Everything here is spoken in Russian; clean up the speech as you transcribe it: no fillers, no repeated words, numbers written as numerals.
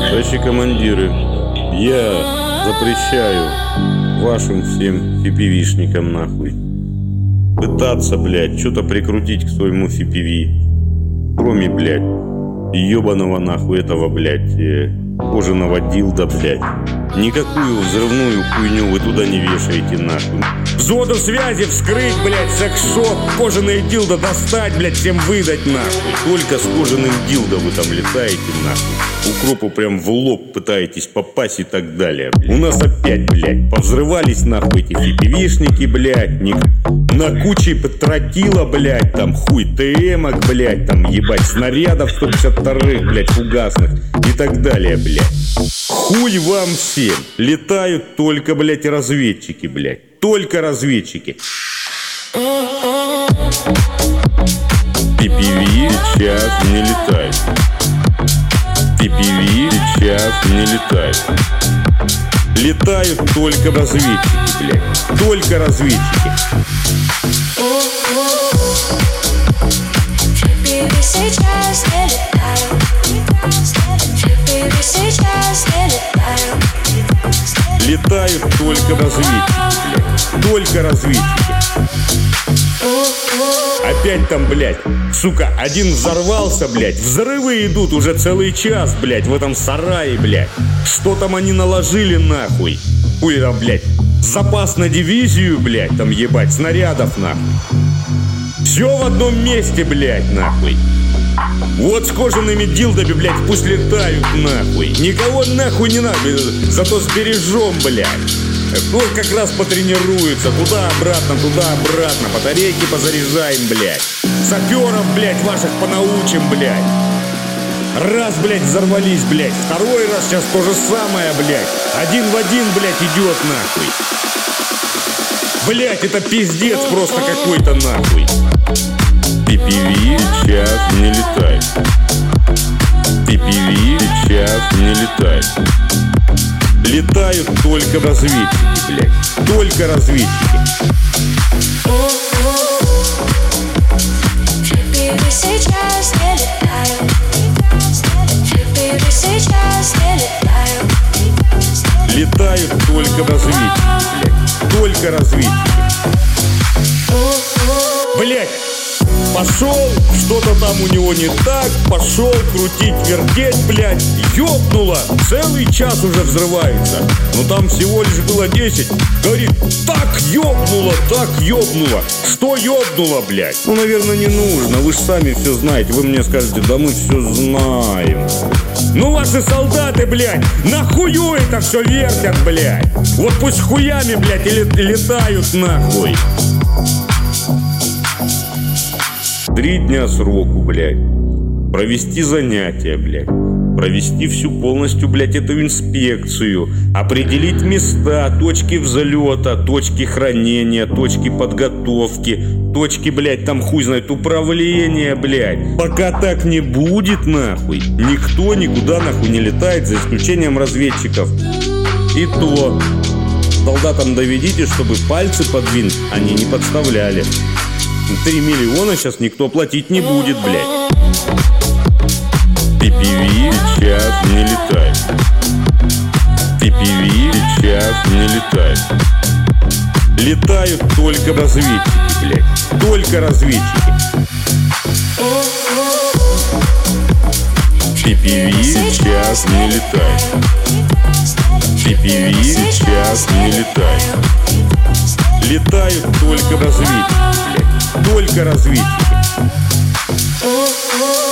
Товарищи командиры, я запрещаю вашим всем фипивишникам нахуй пытаться, блядь, что-то прикрутить к своему фипиви, кроме, блядь, ебаного нахуй этого, блядь, кожаного дилда, блядь. Никакую взрывную хуйню вы туда не вешаете, нахуй. Взводу связи вскрыть, блядь, секс-шоп, кожаные дилда достать, блядь, всем выдать, нахуй. Только с кожаным дилдо вы там летаете, нахуй. Укропу прям в лоб пытаетесь попасть и так далее, блядь. У нас опять, блядь, повзрывались, нахуй, эти фипивишники, блядь, на куче тротила, блядь, там хуй ТМок, блядь, там ебать снарядов 152-х, блядь, фугасных и так далее, блядь. Хуй вам всем. Летают только, блядь, разведчики, блядь. Только разведчики. PPV сейчас не летает. PPV сейчас не летает. Летают только разведчики, блядь. Только разведчики. PPV сейчас не летают. PPV сейчас не летают. Летают только разведчики, блядь. Только разведчики. Опять там, блядь, сука, один взорвался, блядь. Взрывы идут уже целый час, блядь, в этом сарае, блядь. Что там они наложили, нахуй? Хуй там, блядь, запас на дивизию, блядь, там ебать, снарядов, нахуй. Все в одном месте, блядь, нахуй. Вот с кожаными дилдами, блядь, пусть летают, нахуй. Никого нахуй не надо, зато сбережем, блядь. Вот как раз потренируются. Туда-обратно, батарейки позаряжаем, блядь. Саперов, блядь, ваших понаучим, блядь. Раз, блядь, взорвались, блядь. Второй раз сейчас то же самое, блядь. Один в один, блядь, идет, нахуй. Блядь, это пиздец просто какой-то, нахуй. PPV сейчас не летает. PPV сейчас не летает. Летают только разведчики, блядь. Только разведчики. PPV сейчас не летают. PPV сейчас не летают. Летают только разведчики, блядь. Только разведчики. Блядь. Пошел, что-то там у него не так. Пошел крутить, вертеть, блядь. Ёбнуло, целый час уже взрывается. Но там всего лишь было 10. Говорит, так ёбнуло. Что ёбнуло, блядь? Ну, наверное, не нужно. Вы же сами все знаете. Вы мне скажете, да мы все знаем. Ну, ваши солдаты, блядь, нахую это все вертят, блядь. Вот пусть хуями, блядь, и летают нахуй. 3 дня сроку, блядь. Провести занятия, блядь. Провести всю полностью, блядь, эту инспекцию. Определить места, точки взлета, точки хранения, точки подготовки, точки, блядь, там хуй знает, управления, блядь. Пока так не будет, нахуй, никто никуда, нахуй, не летает, за исключением разведчиков. И то солдатам доведите, чтобы пальцы под винт они не подставляли. 3 миллиона сейчас никто платить не будет, блядь. PPV сейчас не летает. PPV сейчас не летает. Летают только разведчики, блядь. Только разведчики. PPV сейчас не летает. PPV сейчас не летает. Летают только разведчики, блядь. Только разведчики.